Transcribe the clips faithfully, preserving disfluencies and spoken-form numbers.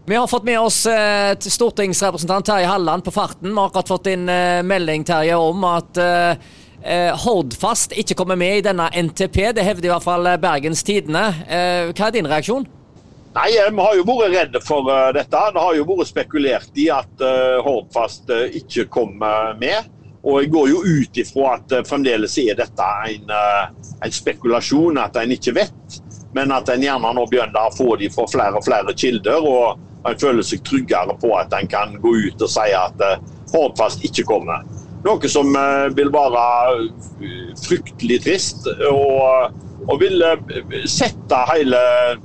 Vi har fått med oss eh, stortingsrepresentant Terje Halland på farten. Vi har akkurat fått inn eh, melding, Terje, om at eh, Hordfast ikke kommer med i denne N T P. Det hevder i hvert fall Bergens Tidende. Eh, hva er din reaksjon? Nei, vi har jo vært redde for uh, dette. Det har jo vært spekulert i at uh, Hordfast uh, ikke kommer med. Og jeg går jo ut ifra at uh, fremdeles er dette en, uh, en spekulasjon, at en ikke vet. Men at en gjerne nå begynner å få de fra flere og flere kilder, og en føler seg tryggere på at en kan gå ut og si at uh, Hordfast ikke kommer. Noe som uh, vil være uh, fryktelig trist, og, og vil uh, sette hele,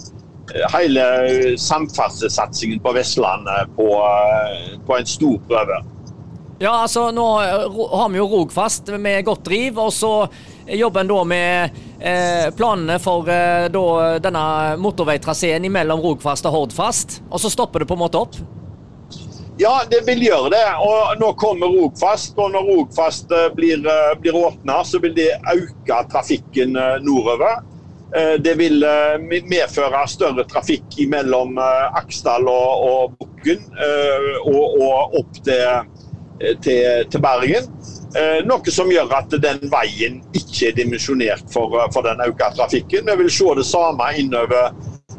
hele samferdselssatsingen på Vestlandet på, uh, på en stor prøve. Ja, altså nå har vi jo Rogfast med godt driv, og så jobber en da med eh, planene for eh, da, denne motorveitraseen mellom Rogfast og Hordfast, og så stopper det på en måte opp? Ja, det vil gjøre det, og nå kommer Rogfast, og når Rogfast eh, blir, eh, blir åpnet, så vil det øke trafikken eh, nordover. Eh, det vil eh, medføre større trafikk mellom eh, Aksdal og, og Bukken, eh, og, og opp til Til, til Bergen, eh, noe som gjør at den veien ikke er dimensjonert for, for den økte trafikken. Vi vil se det samme innover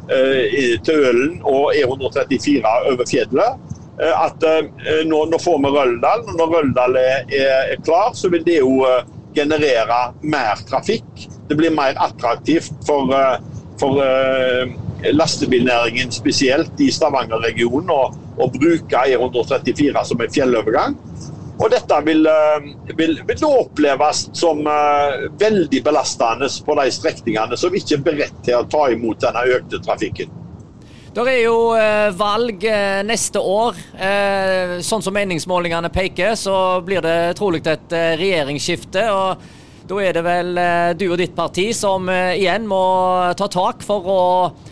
eh, til Ølen og E ett trettifire over fjellet. Eh, at eh, nå, nå får vi Røldal, og når Røldal er, er, er klar, så vil det jo eh, generere mer trafikk. Det blir mer attraktivt for, eh, for eh, lastebilnæringen spesielt i Stavanger-regionen å, å bruke E ett trettifire som en fjellovergang. Og dette vil, vil, vil oppleves som uh, veldig belastende på de strekningene som ikke er beredt til å ta imot denne økte trafikken. Det er jo uh, valg uh, neste år. Uh, sånn som meningsmålingene peker, så blir det trolig et uh, regjeringsskifte, og da er det vel uh, du og ditt parti som uh, igjen må ta tak for å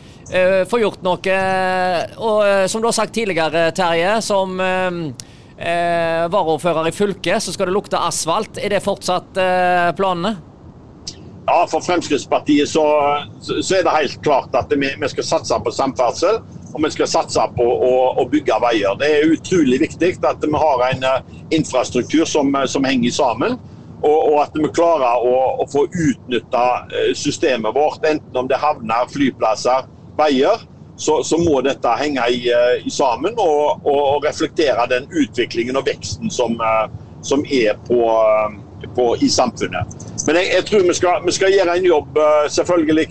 uh, få gjort noe. Og uh, som du har sagt tidligere, Terje, som uh, Eh, varaordfører i fylket, så skal det lukte asfalt. Er det fortsatt eh, planene? Ja, for Fremskrittspartiet så, så er det helt klart at vi, vi skal satse på samferdsel, og vi skal satse på å, å bygge veier. Det er utrolig viktig at vi har en uh, infrastruktur som, som henger sammen, og, og at vi klarer å, å få utnyttet uh, systemet vårt, enten om det havner, flyplasser, veier. Så, så må dette henge i, i sammen og, og reflektere den utviklingen og veksten som, som er på, på, i samfunnet. Men jeg, jeg tror vi skal, vi skal gjøre en jobb, selvfølgelig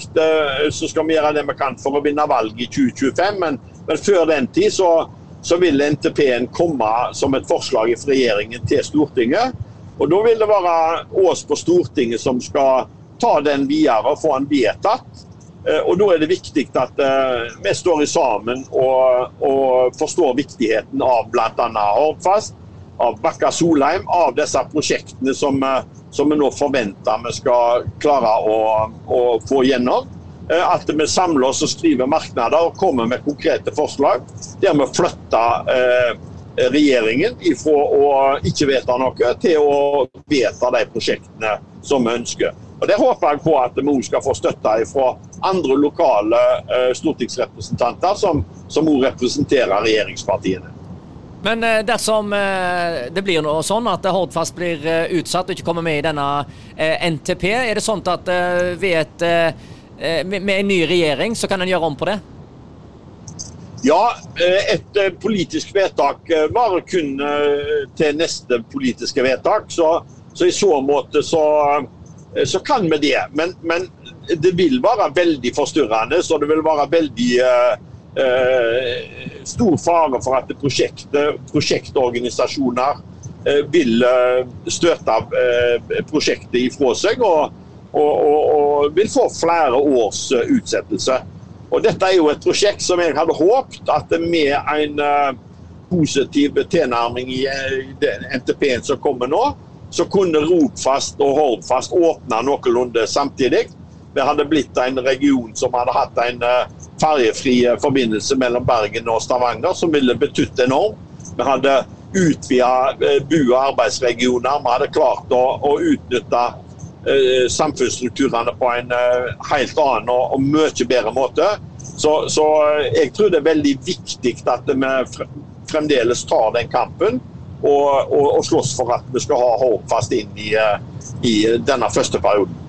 så skal vi gjøre det vi kan for å vinne valg i tjue tjuefem, men, men før den tid så, så vil N T P-en komme som et forslag fra regjeringen til Stortinget, og da vil det være oss på Stortinget som skal ta den videre og få den vedtatt. Og da er det viktig at uh, vi står i sammen og, og forstår viktigheten av blant annet Hordfast, av Bakka-Solheim, av disse prosjektene som, uh, som vi nå forventer vi skal klare å, å få gjennom. Uh, at vi samler oss og skriver merknader og kommer med konkrete forslag der vi flytter uh, regjeringen ifra å ikke vite noe til å vedta de prosjektene som vi ønsker. Og det håper jeg på at vi også skal få støtte fra andre lokale uh, stortingsrepresentanter som, som også representerer regjeringspartiene. Men uh, dersom uh, det blir noe sånn at Hordfast blir uh, utsatt og ikke kommer med i denne uh, N T P, er det sånn at uh, ved et, uh, med, med en ny regjering så kan en gjøre om på det? Ja, et uh, politisk vedtak uh, var kun uh, til neste politiske vedtak, så, så i så måte så så kan vi det, men, men det vil være veldig forstyrrende, så det vil være veldig uh, uh, stor fare for at prosjektet, prosjektorganisasjoner uh, vil uh, støte uh, prosjektet ifra seg, og, og, og, og vil få flere års uh, utsettelse. Og dette er jo et prosjekt som jeg hadde håpet at med en uh, positiv tilnærming i uh, N T P-en som kommer nå, så kunne Rogfast og Hordfast åpne noenlunde samtidig. Vi hadde blitt en region som hadde hatt en ferjefri forbindelse mellom Bergen og Stavanger, som ville betytt enormt. Vi hadde utvidet bo- og arbeidsregioner, vi hadde klart å, å utnytte eh, samfunnsstrukturene på en eh, helt annen og, og mye bedre måte. Så, så jeg tror det er veldig viktig at vi fremdeles tar den kampen og, og, og slåss for at vi skal ha Hordfast inn i, i denne første perioden.